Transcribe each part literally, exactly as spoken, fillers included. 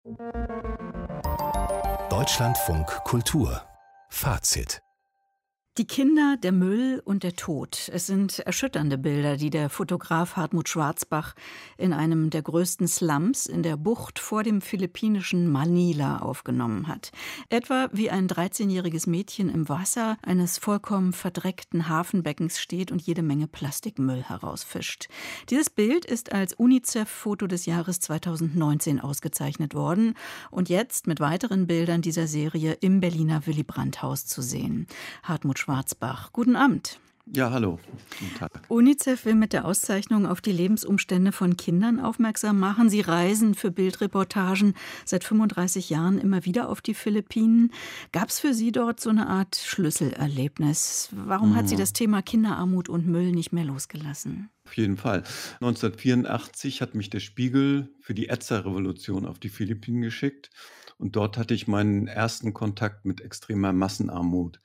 Deutschlandfunk Kultur Fazit. Die Kinder, der Müll und der Tod. Es sind erschütternde Bilder, die der Fotograf Hartmut Schwarzbach in einem der größten Slums in der Bucht vor dem philippinischen Manila aufgenommen hat. Etwa wie ein dreizehnjähriges Mädchen im Wasser eines vollkommen verdreckten Hafenbeckens steht und jede Menge Plastikmüll herausfischt. Dieses Bild ist als UNICEF-Foto des Jahres zweitausendneunzehn ausgezeichnet worden und jetzt mit weiteren Bildern dieser Serie im Berliner Willy-Brandt-Haus zu sehen. Hartmut Schwarzbach, guten Abend. Ja, hallo. Guten Tag. UNICEF will mit der Auszeichnung auf die Lebensumstände von Kindern aufmerksam machen. Sie reisen für Bildreportagen seit fünfunddreißig Jahren immer wieder auf die Philippinen. Gab es für Sie dort so eine Art Schlüsselerlebnis? Warum mhm. hat Sie das Thema Kinderarmut und Müll nicht mehr losgelassen? Auf jeden Fall. neunzehnhundertvierundachtzig hat mich der Spiegel für die Edsa-Revolution auf die Philippinen geschickt. Und dort hatte ich meinen ersten Kontakt mit extremer Massenarmut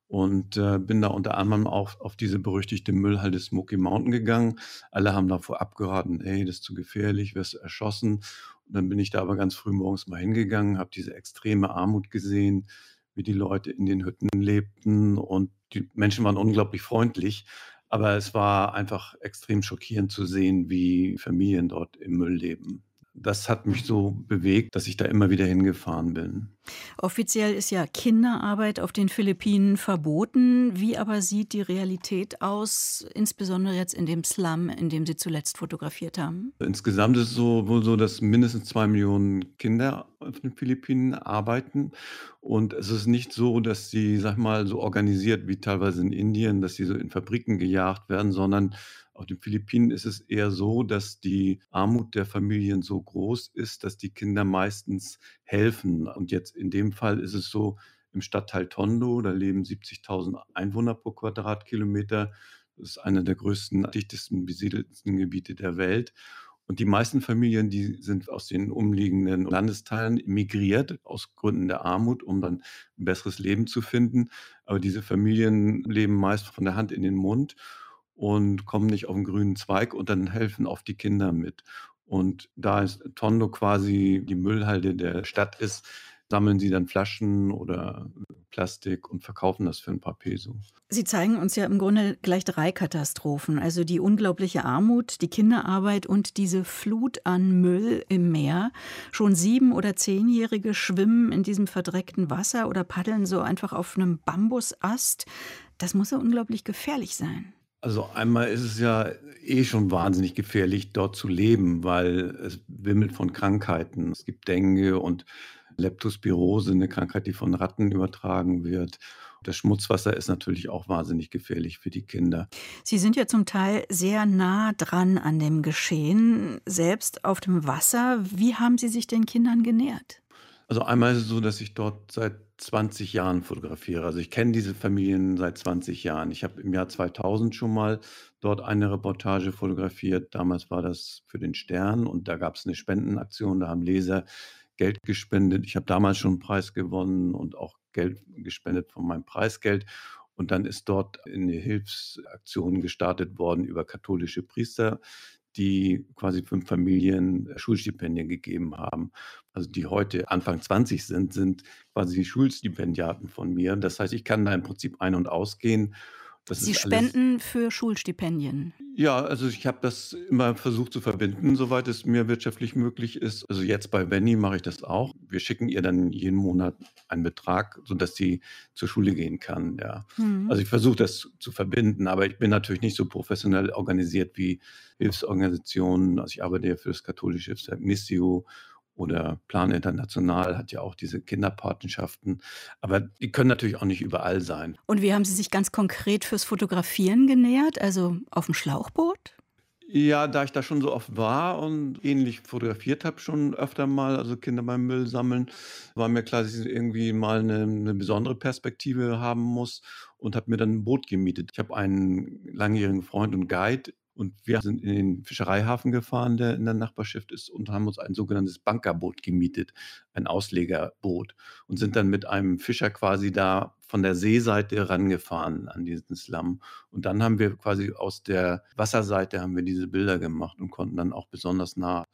und äh, bin da unter anderem auch auf diese berüchtigte Müllhalde Smoky Mountain gegangen. Alle haben davor abgeraten, ey, das ist zu gefährlich, wirst du erschossen. Und dann bin ich da aber ganz früh morgens mal hingegangen, habe diese extreme Armut gesehen, wie die Leute in den Hütten lebten und die Menschen waren unglaublich freundlich. Aber es war einfach extrem schockierend zu sehen, wie Familien dort im Müll leben. Das hat mich so bewegt, dass ich da immer wieder hingefahren bin. Offiziell ist ja Kinderarbeit auf den Philippinen verboten. Wie aber sieht die Realität aus, insbesondere jetzt in dem Slum, in dem Sie zuletzt fotografiert haben? Insgesamt ist es so, wohl so, dass mindestens zwei Millionen Kinder auf den Philippinen arbeiten. Und es ist nicht so, dass sie, sag mal, so organisiert wie teilweise in Indien, dass sie so in Fabriken gejagt werden, sondern auf den Philippinen ist es eher so, dass die Armut der Familien so groß ist, dass die Kinder meistens helfen. Und jetzt in dem Fall ist es so, im Stadtteil Tondo, da leben siebzigtausend Einwohner pro Quadratkilometer. Das ist einer der größten, dichtesten besiedelten Gebiete der Welt. Und die meisten Familien, die sind aus den umliegenden Landesteilen emigriert, aus Gründen der Armut, um dann ein besseres Leben zu finden. Aber diese Familien leben meist von der Hand in den Mund und kommen nicht auf den grünen Zweig und dann helfen auch die Kinder mit. Und da es Tondo quasi die Müllhalde der Stadt ist, sammeln sie dann Flaschen oder Plastik und verkaufen das für ein paar Peso. Sie zeigen uns ja im Grunde gleich drei Katastrophen. Also die unglaubliche Armut, die Kinderarbeit und diese Flut an Müll im Meer. Schon sieben- oder zehnjährige schwimmen in diesem verdreckten Wasser oder paddeln so einfach auf einem Bambusast. Das muss ja unglaublich gefährlich sein. Also einmal ist es ja eh schon wahnsinnig gefährlich, dort zu leben, weil es wimmelt von Krankheiten. Es gibt Dengue und Leptospirose, eine Krankheit, die von Ratten übertragen wird. Das Schmutzwasser ist natürlich auch wahnsinnig gefährlich für die Kinder. Sie sind ja zum Teil sehr nah dran an dem Geschehen, selbst auf dem Wasser. Wie haben Sie sich den Kindern genähert? Also einmal ist es so, dass ich dort seit zwanzig Jahren fotografiere. Also ich kenne diese Familien seit zwanzig Jahren. Ich habe im Jahr zweitausend schon mal dort eine Reportage fotografiert. Damals war das für den Stern und da gab es eine Spendenaktion. Da haben Leser Geld gespendet. Ich habe damals schon einen Preis gewonnen und auch Geld gespendet von meinem Preisgeld. Und dann ist dort eine Hilfsaktion gestartet worden über katholische Priester, die quasi fünf Familien Schulstipendien gegeben haben. Also die heute Anfang zwanzig sind, sind quasi die Schulstipendiaten von mir. Das heißt, ich kann da im Prinzip ein- und ausgehen. Das Sie ist alles, spenden für Schulstipendien? ja, also ich habe das immer versucht zu verbinden, soweit es mir wirtschaftlich möglich ist. Also jetzt bei Benny mache ich das auch. Wir schicken ihr dann jeden Monat einen Betrag, sodass sie zur Schule gehen kann. Ja. Mhm. Also ich versuche das zu verbinden, aber ich bin natürlich nicht so professionell organisiert wie Hilfsorganisationen. Also ich arbeite ja für das katholische Hilfswerk Missio oder Plan International hat ja auch diese Kinderpatenschaften. Aber die können natürlich auch nicht überall sein. Und wie haben Sie sich ganz konkret fürs Fotografieren genähert? Also auf dem Schlauchboot? Ja, da ich da schon so oft war und ähnlich fotografiert habe schon öfter mal, also Kinder beim Müll sammeln, war mir klar, dass ich irgendwie mal eine 'ne besondere Perspektive haben muss und habe mir dann ein Boot gemietet. Ich habe einen langjährigen Freund und Guide und wir sind in den Fischereihafen gefahren, der in der Nachbarschaft ist und haben uns ein sogenanntes Bankerboot gemietet, ein Auslegerboot und sind dann mit einem Fischer quasi da von der Seeseite rangefahren an diesen Slum. Und dann haben wir quasi aus der Wasserseite haben wir diese Bilder gemacht und konnten dann auch besonders nah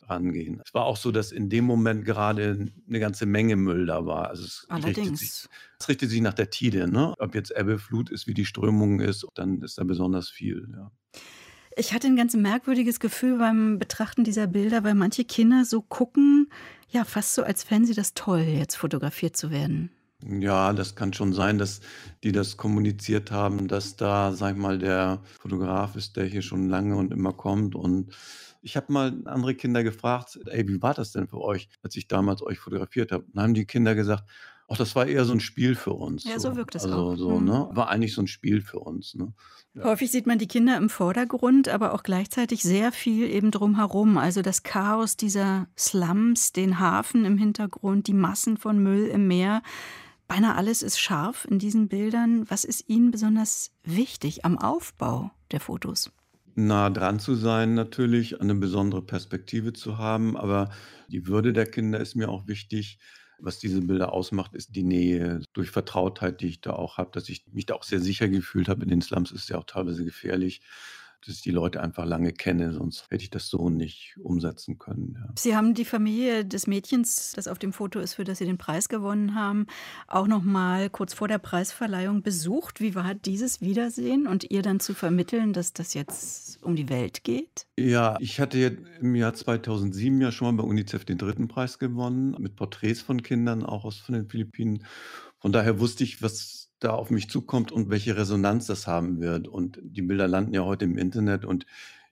rangehen. Es war auch so, dass in dem Moment gerade eine ganze Menge Müll da war. Also, es richtet sich Allerdings. es richtet sich nach der Tide, ne? Ob jetzt Ebbe, Flut ist, wie die Strömung ist, dann ist da besonders viel, ja. Ich hatte ein ganz merkwürdiges Gefühl beim Betrachten dieser Bilder, weil manche Kinder so gucken, ja, fast so, als fänden sie das toll, jetzt fotografiert zu werden. Ja, das kann schon sein, dass die das kommuniziert haben, dass da, sage ich mal, der Fotograf ist, der hier schon lange und immer kommt. Und ich habe mal andere Kinder gefragt: „Ey, wie war das denn für euch, als ich damals euch fotografiert habe?“ Dann haben die Kinder gesagt: „Ach, das war eher so ein Spiel für uns“, Ja, so so. wirkt es Also, auch. so, Mhm. ne? War eigentlich so ein Spiel für uns, ne? Ja. Häufig sieht man die Kinder im Vordergrund, aber auch gleichzeitig sehr viel eben drumherum. Also das Chaos dieser Slums, den Hafen im Hintergrund, die Massen von Müll im Meer. Beinahe alles ist scharf in diesen Bildern. Was ist Ihnen besonders wichtig am Aufbau der Fotos? Nah dran zu sein natürlich, eine besondere Perspektive zu haben, aber die Würde der Kinder ist mir auch wichtig. Was diese Bilder ausmacht, ist die Nähe durch Vertrautheit, die ich da auch habe, dass ich mich da auch sehr sicher gefühlt habe. In den Slums ist es ja auch teilweise gefährlich, dass ich die Leute einfach lange kenne, sonst hätte ich das so nicht umsetzen können, ja. Sie haben die Familie des Mädchens, das auf dem Foto ist, für das Sie den Preis gewonnen haben, auch noch mal kurz vor der Preisverleihung besucht. Wie war dieses Wiedersehen und ihr dann zu vermitteln, dass das jetzt um die Welt geht? Ja, ich hatte ja im Jahr zweitausendsieben ja schon mal bei UNICEF den dritten Preis gewonnen, mit Porträts von Kindern, auch aus von den Philippinen. Von daher wusste ich, was da auf mich zukommt und welche Resonanz das haben wird. Und die Bilder landen ja heute im Internet und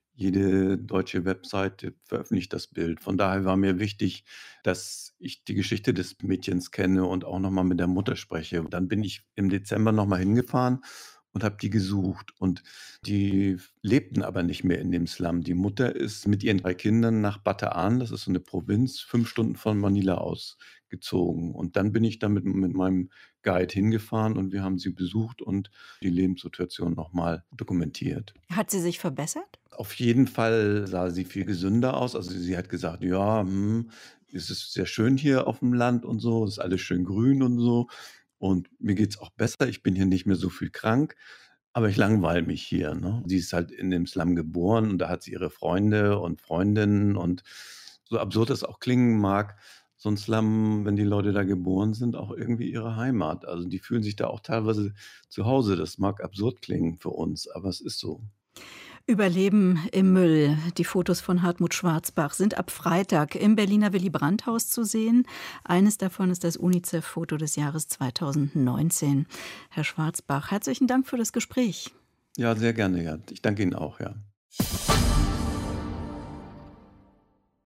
jede deutsche Webseite veröffentlicht das Bild. Von daher war mir wichtig, dass ich die Geschichte des Mädchens kenne und auch noch mal mit der Mutter spreche. Dann bin ich im Dezember noch mal hingefahren und habe die gesucht. Und die lebten aber nicht mehr in dem Slum. Die Mutter ist mit ihren drei Kindern nach Bataan, das ist so eine Provinz, fünf Stunden von Manila aus gezogen. Und dann bin ich da mit mit meinem Guide hingefahren und wir haben sie besucht und die Lebenssituation noch mal dokumentiert. Hat sie sich verbessert? Auf jeden Fall sah sie viel gesünder aus. Also, sie hat gesagt: „Ja, hm, es ist sehr schön hier auf dem Land und so, es ist alles schön grün und so und mir geht's auch besser. Ich bin hier nicht mehr so viel krank, aber ich langweile mich hier“, ne? Sie ist halt in dem Slum geboren und da hat sie ihre Freunde und Freundinnen und so absurd das auch klingen mag, so 'n Slum, wenn die Leute da geboren sind, auch irgendwie ihre Heimat. Also, die fühlen sich da auch teilweise zu Hause. Das mag absurd klingen für uns, aber es ist so. Überleben im Müll. Die Fotos von Hartmut Schwarzbach sind ab Freitag im Berliner Willy-Brandt-Haus zu sehen. Eines davon ist das UNICEF-Foto des Jahres zweitausendneunzehn. Herr Schwarzbach, herzlichen Dank für das Gespräch. Ja, sehr gerne, ja. Ich danke Ihnen auch, ja.